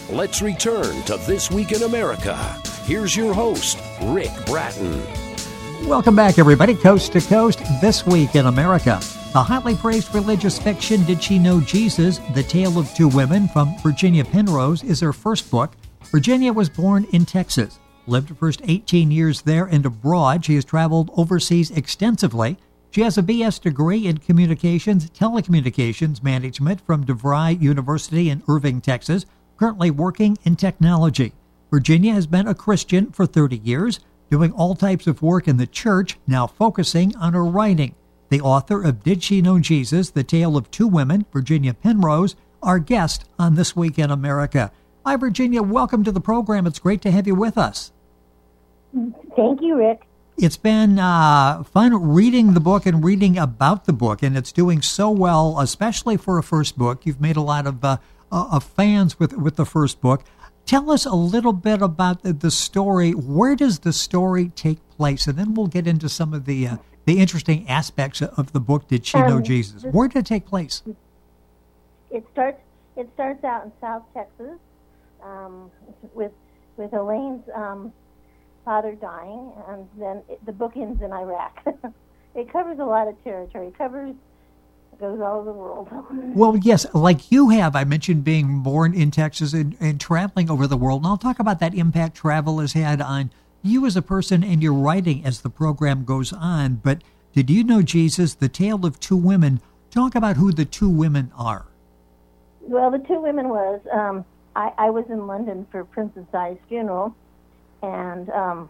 Let's return to This Week in America. Here's your host, Rick Bratton. Welcome back, everybody. Coast to Coast, This Week in America. The highly praised religious fiction, Did She Know Jesus? The Tale of Two Women from Virginia Penrose is her first book. Virginia was born in Texas, lived the first 18 years there and abroad. She has traveled overseas extensively. She has a BS degree in telecommunications management from DeVry University in Irving, Texas, currently working in technology. Virginia has been a Christian for 30 years, doing all types of work in the church, now focusing on her writing. The author of Did She Know Jesus? The Tale of Two Women, Virginia Penrose, our guest on This Week in America. Hi, Virginia. Welcome to the program. It's great to have you with us. Thank you, Rick. It's been fun reading the book and reading about the book, and it's doing so well, especially for a first book. You've made a lot of fans with the first book. Tell us a little bit about the story. Where does the story take place? And then we'll get into some of the interesting aspects of the book, Did She Know Jesus? Where did it take place? It starts out in South Texas with Elaine's father dying, and then the book ends in Iraq. It covers a lot of territory. It goes all over the world. Well, yes, like you have. I mentioned being born in Texas and traveling over the world. And I'll talk about that impact travel has had on you as a person and your writing as the program goes on. But Did You Know Jesus? The Tale of Two Women. Talk about who the two women are. Well, the two women was, I was in London for Princess Di's funeral, and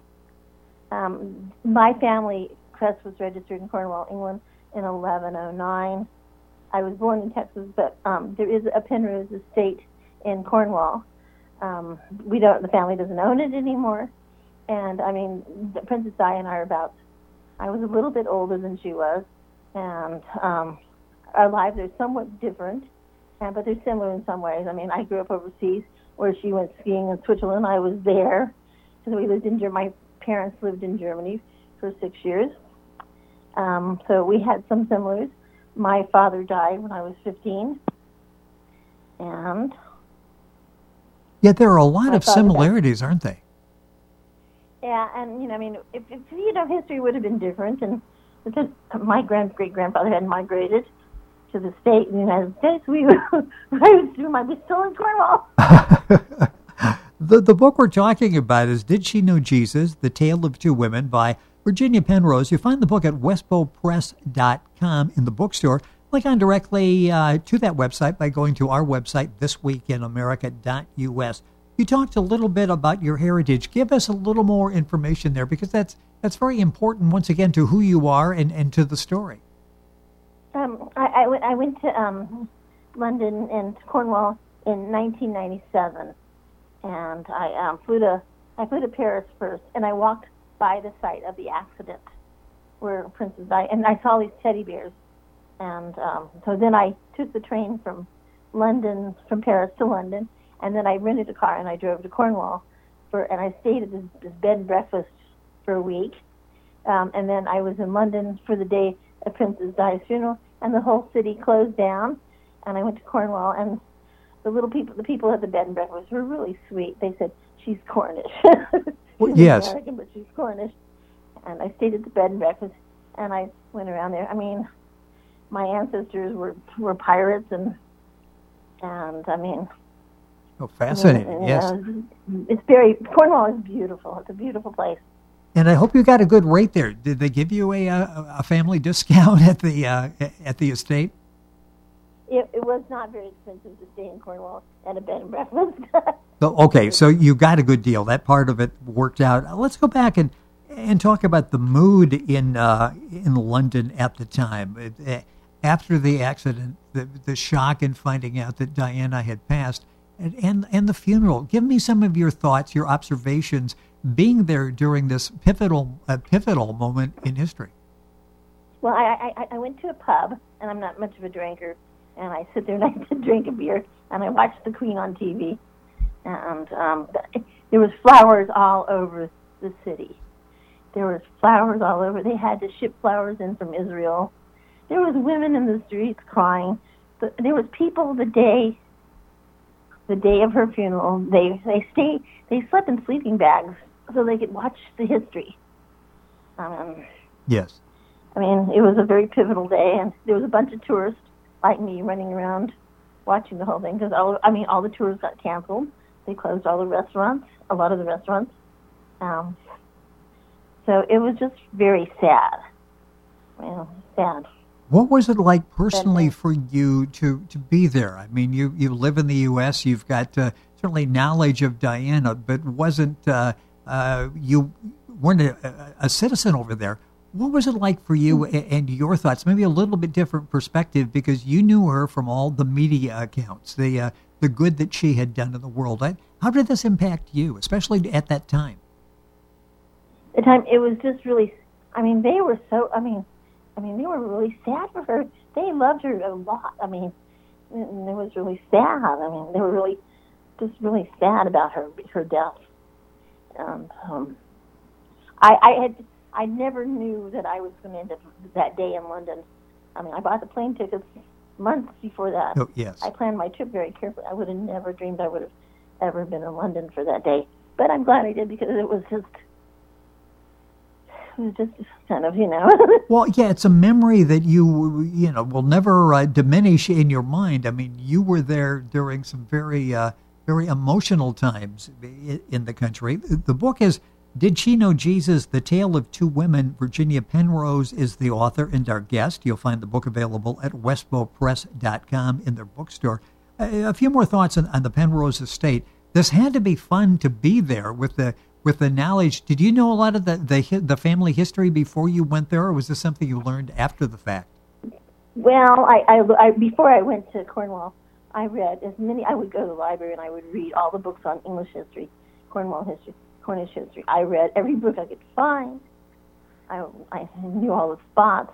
my family crest was registered in Cornwall, England in 1109. I was born in Texas, but there is a Penrose estate in Cornwall. The family doesn't own it anymore. And I mean, Princess Di and I I was a little bit older than she was, and our lives are somewhat different, but they're similar in some ways. I mean, I grew up overseas where she went skiing in Switzerland. I was there because we lived in Germany. My parents lived in Germany for 6 years. So we had some similars. My father died when I was 15. And yet there are a lot of similarities, aren't they? Yeah, and, if history would have been different, and because my great-grandfather had migrated to the state in the United States, we might be still in Cornwall. The book we're talking about is Did She Know Jesus? The Tale of Two Women by Virginia Penrose. You find the book at westbowpress.com in the bookstore. Click on directly to that website by going to our website, thisweekinamerica.us. You talked a little bit about your heritage. Give us a little more information there, because that's very important, once again, to who you are and to the story. I went to London and Cornwall in 1997, and I flew to Paris first, and I walked by the site of the accident where Princess died, and I saw these teddy bears, and so then I took the train from Paris to London, and then I rented a car and I drove to Cornwall and I stayed at this bed and breakfast for a week, and then I was in London for the day of Princess Di's funeral, and the whole city closed down, and I went to Cornwall, and the people at the bed and breakfast were really sweet. They said, "She's Cornish." Well, she's yes. American, but she's Cornish. And I stayed at the bed and breakfast, and I went around there. I mean, my ancestors were pirates, and I mean. Oh, fascinating! Yes, Cornwall is beautiful. It's a beautiful place. And I hope you got a good rate there. Did they give you a family discount at the estate? It was not very expensive to stay in Cornwall at a bed and breakfast. Okay, so you got a good deal. That part of it worked out. Let's go back and talk about the mood in London at the time. After the accident, the shock in finding out that Diana had passed, and the funeral. Give me some of your thoughts, your observations, being there during this pivotal moment in history. Well, I went to a pub, and I'm not much of a drinker, and I sit there and I drink a beer, and I watch the Queen on TV, and there was flowers all over the city. There was flowers all over. They had to ship flowers in from Israel. There was women in the streets crying. There was people the day the day of her funeral, they slept in sleeping bags so they could watch the history. Yes. I mean, it was a very pivotal day, and there was a bunch of tourists like me running around watching the whole thing because all the tours got canceled. They closed all the restaurants, a lot of the restaurants. So it was just very sad. Sad. What was it like personally for you to be there? I mean, you live in the U.S., you've got certainly knowledge of Diana, but you weren't a citizen over there. What was it like for you and your thoughts? Maybe a little bit different perspective because you knew her from all the media accounts, the good that she had done in the world. How did this impact you, especially at that time? The time, it was just really, they were they were really sad for her. They loved her a lot. It was really sad. They were really sad about her death. And I never knew that I was going to end up that day in London. I bought the plane tickets months before that. Oh, yes. I planned my trip very carefully. I would have never dreamed I would have ever been in London for that day. But I'm glad I did because it was just kind of, Well, yeah, it's a memory that you will never diminish in your mind. You were there during some very emotional times in the country. The book is Did She Know Jesus? The Tale of Two Women. Virginia Penrose is the author and our guest. You'll find the book available at westbowpress.com in their bookstore. A few more thoughts on the Penrose estate. This had to be fun to be there with the knowledge. Did you know a lot of the family history before you went there, or was this something you learned after the fact? Well, I before I went to Cornwall, I read as many. I would go to the library and I would read all the books on English history, Cornwall history, Cornish history. I read every book I could find. I knew all the spots.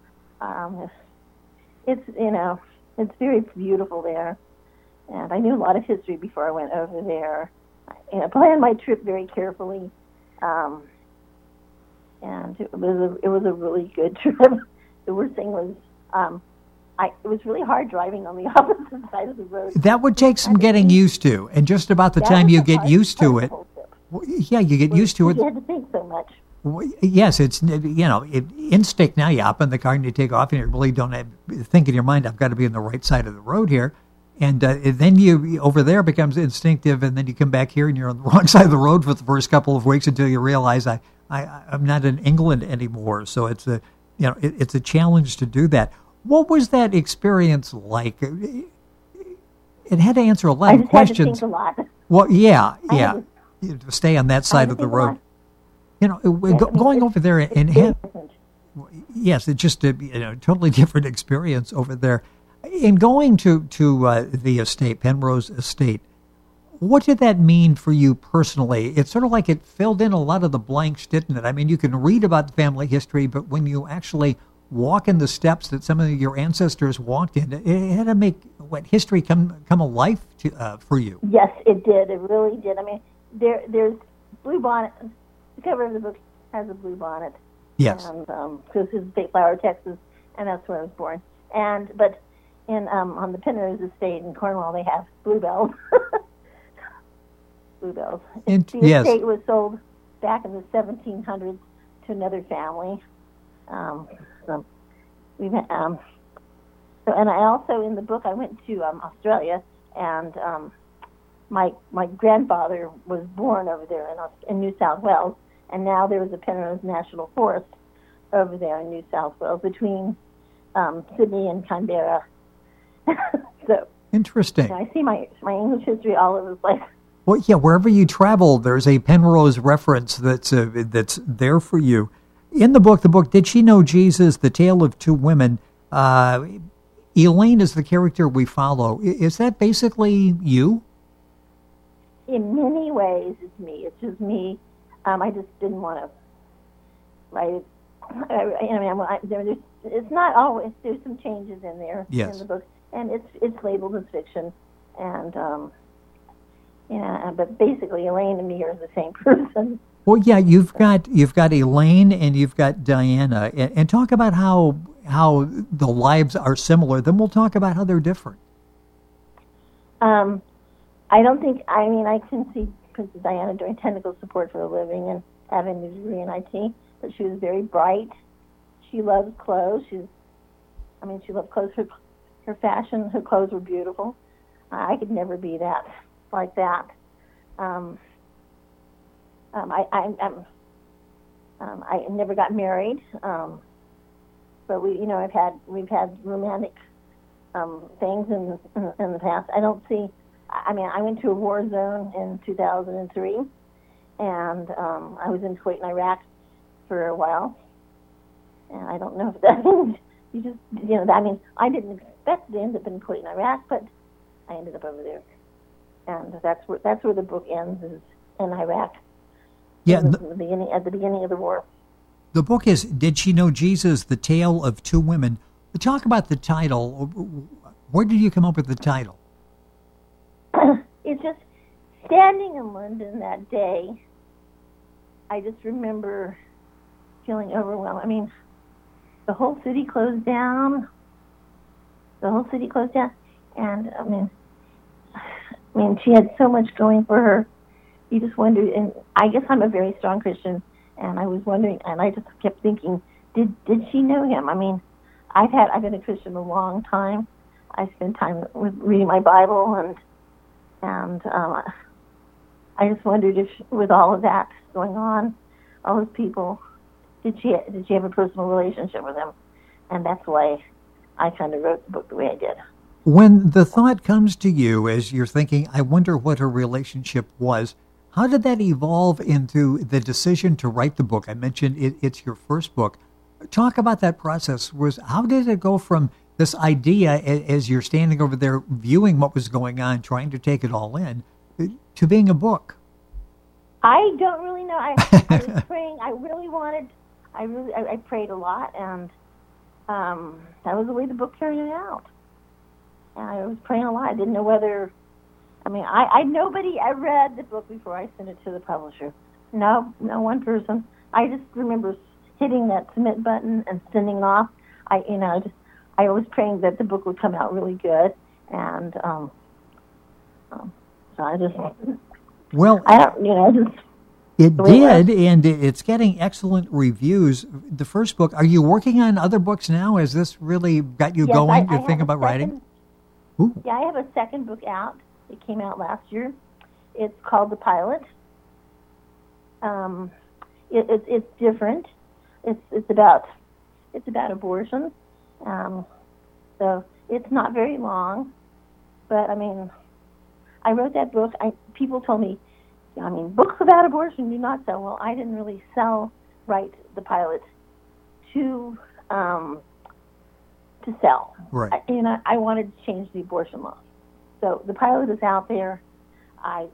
It's very beautiful there, and I knew a lot of history before I went over there. I planned my trip very carefully, and it was a really good trip. The worst thing was it was really hard driving on the opposite side of the road. That would take some getting used to, and just about the time you get used to it. Yeah, you get used to it. You had to think so much. Yes, it's instinct. Now you hop in the car and you take off, and you really don't think in your mind, I've got to be on the right side of the road here. And then you over there becomes instinctive, and then you come back here and you're on the wrong side of the road for the first couple of weeks until you realize I'm not in England anymore. So it's a challenge to do that. What was that experience like? It had to answer a lot of questions. I just had to think a lot. Well, yeah. To stay on that side of the road. Going over there and yes, it's just a totally different experience over there. In going to the estate, Penrose Estate, what did that mean for you personally? It's sort of like it filled in a lot of the blanks, didn't it? You can read about the family history, but when you actually walk in the steps that some of your ancestors walked in, it had to make history come alive for you. Yes, it did. It really did. There's Blue Bonnet. The cover of the book has a blue bonnet. Yes. And because it's State Flower, Texas, and that's where I was born. But on the Penrose Estate in Cornwall, they have bluebells. Bluebells. The estate was sold back in the 1700s to another family. And I also, in the book, I went to Australia, and my grandfather was born over there in New South Wales, and now there is a Penrose National Forest over there in New South Wales between Sydney and Canberra. So interesting. I see my English history all over the place. Well, yeah, wherever you travel, there's a Penrose reference that's there for you. In the book, Did She Know Jesus? The Tale of Two Women. Elaine is the character we follow. Is that basically you? In many ways, it's me. It's just me. I just didn't want to write it. It's not always. There's some changes in there in the book, and it's labeled as fiction, and but basically, Elaine and me are the same person. Well, yeah, you've got Elaine and you've got Diana, and talk about how the lives are similar. Then we'll talk about how they're different. I don't think, I mean, I can see Princess Diana doing technical support for a living and having a degree in IT, but she was very bright. She loves clothes. She loved clothes. Her fashion, her clothes were beautiful. I could never be like that. I never got married, but we've had romantic things in the past. I don't see. I mean, I went to a war zone in 2003, and I was in Kuwait and Iraq for a while. And I don't know if that means I mean, I didn't expect to end up in Kuwait and Iraq, but I ended up over there, and that's where the book ends, is in Iraq. Yeah, at the beginning of the war. The book is "Did She Know Jesus? The Tale of Two Women." Talk about the title. Where did you come up with the title? It's just standing in London that day. I just remember feeling overwhelmed. I mean, the whole city closed down. And I mean, she had so much going for her. You just wondered, and I guess I'm a very strong Christian, and I was wondering, and I just kept thinking, did she know him? I mean, I've been a Christian a long time. I spent time reading my Bible, and I just wondered if, with all of that going on, all those people, did she have a personal relationship with him? And that's why I kind of wrote the book the way I did. When the thought comes to you as you're thinking, I wonder what her relationship was, how did that evolve into the decision to write the book? I mentioned it's your first book. Talk about that process. How did it go from this idea, as you're standing over there viewing what was going on, trying to take it all in, to being a book? I don't really know. I was praying. I prayed a lot, and that was the way the book turned out. And I was praying a lot. I didn't know whether, I read the book before I sent it to the publisher. No one person. I just remember hitting that submit button and sending it off. I was praying that the book would come out really good, and so I just. Well, it did, and it's getting excellent reviews. The first book. Are you working on other books now? Has this really got you going to think about writing? Ooh. Yeah, I have a second book out. It came out last year. It's called The Pilot. It's different. It's about abortion. So it's not very long, but I mean, I wrote that book. People told me, books about abortion do not sell well. I didn't really write The Pilot to sell. Right. I wanted to change the abortion law. So The Pilot is out there. I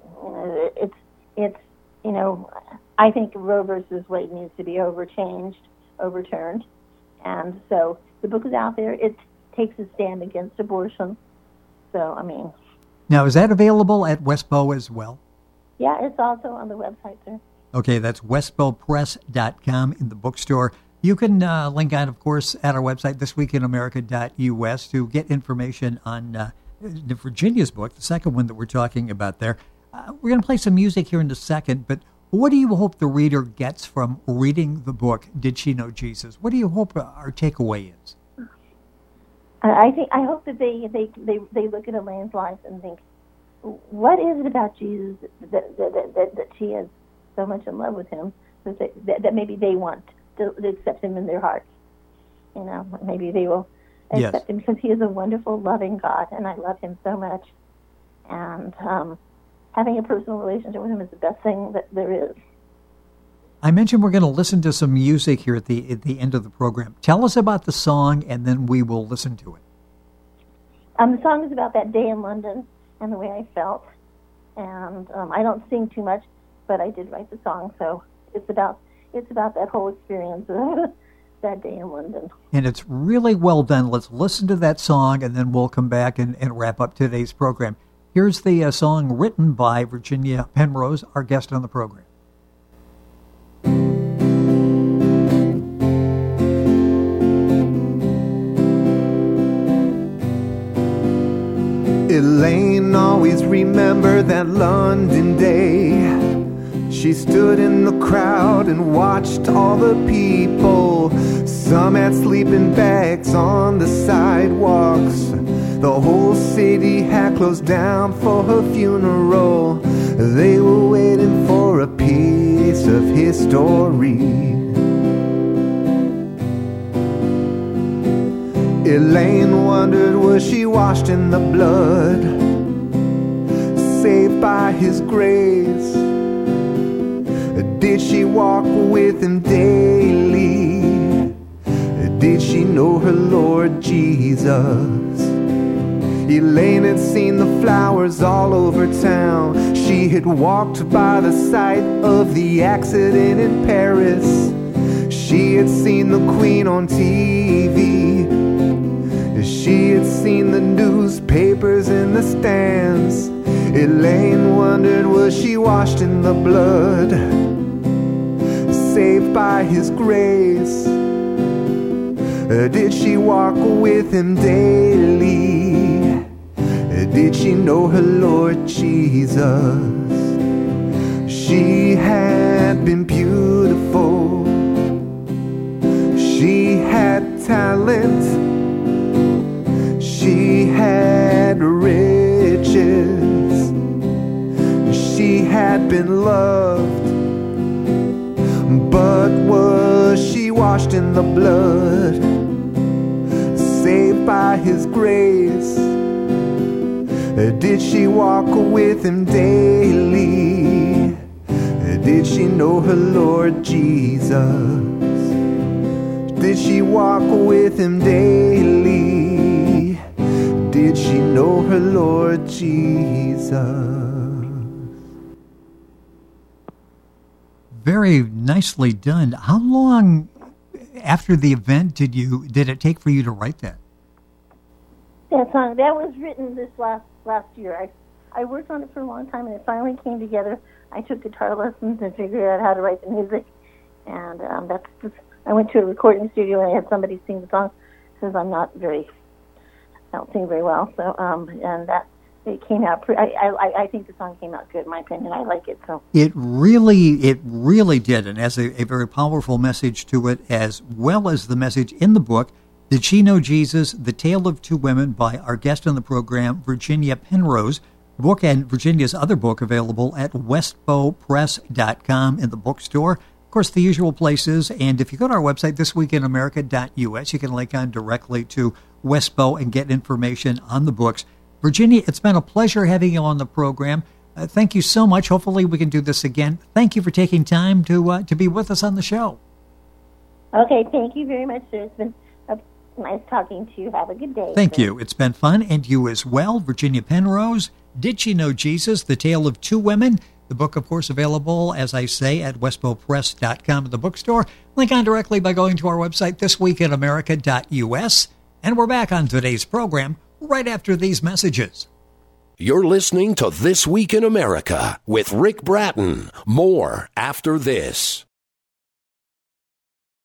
think Roe versus Wade needs to be overturned, and so the book is out there. It takes a stand against abortion. So Now, is that available at Westbow as well? Yeah, it's also on the website, sir. Okay, that's westbowpress.com in the bookstore. You can link on, of course, at our website, thisweekinamerica.us, to get information on Virginia's book, the second one that we're talking about there. We're going to play some music here in a second, but what do you hope the reader gets from reading the book, Did She Know Jesus? What do you hope our takeaway is? I hope that they look at Elaine's life and think, what is it about Jesus that she is so much in love with him that maybe they want to accept him in their hearts? Maybe they will accept him, because he is a wonderful, loving God, and I love him so much. And having a personal relationship with him is the best thing that there is. I mentioned we're going to listen to some music here at the end of the program. Tell us about the song, and then we will listen to it. The song is about that day in London and the way I felt. And I don't sing too much, but I did write the song, so it's about that whole experience of that day in London. And it's really well done. Let's listen to that song, and then we'll come back and wrap up today's program. Here's the song written by Virginia Penrose, our guest on the program. Elaine always remembered that London day. She stood in the crowd and watched all the people. Some had sleeping bags on the sidewalks. The whole city had closed down for her funeral. They were waiting for a piece of history. Elaine wondered, was she washed in the blood, saved by his grace? Did she walk with him daily? Did she know her Lord Jesus? Elaine had seen the flowers all over town. She had walked by the site of the accident in Paris. She had seen the Queen on TV. She had seen the newspapers in the stands. Elaine wondered, was she washed in the blood, saved by his grace? Did she walk with him daily? Did she know her Lord Jesus? She had been beautiful. She had talent. She had riches. She had been loved. But was she washed in the blood, saved by his grace? Did she walk with him daily? Did she know her Lord Jesus? Did she walk with him daily? Did she know her Lord Jesus? Very nicely done. How long after the event did it take for you to write that? That song, that was written this last year. I worked on it for a long time, and it finally came together. I took guitar lessons and figured out how to write the music, and I went to a recording studio and I had somebody sing the song, because I don't sing very well. So and that it came out. I think the song came out good, in my opinion. I like it. So it really did, and has a very powerful message to it, as well as the message in the book. Did She Know Jesus? The Tale of Two Women, by our guest on the program, Virginia Penrose. Book and Virginia's other book available at westbowpress.com in the bookstore. Of course, the usual places. And if you go to our website, thisweekinamerica.us, you can link on directly to Westbow and get information on the books. Virginia, it's been a pleasure having you on the program. Thank you so much. Hopefully we can do this again. Thank you for taking time to be with us on the show. Okay, thank you very much, sir. It's been nice talking to you. Have a good day. Thank you. It's been fun, and you as well. Virginia Penrose, Did She Know Jesus? The Tale of Two Women. The book, of course, available, as I say, at westbowpress.com in the bookstore. Link on directly by going to our website, thisweekinamerica.us. And we're back on today's program right after these messages. You're listening to This Week in America with Rick Bratton. More after this.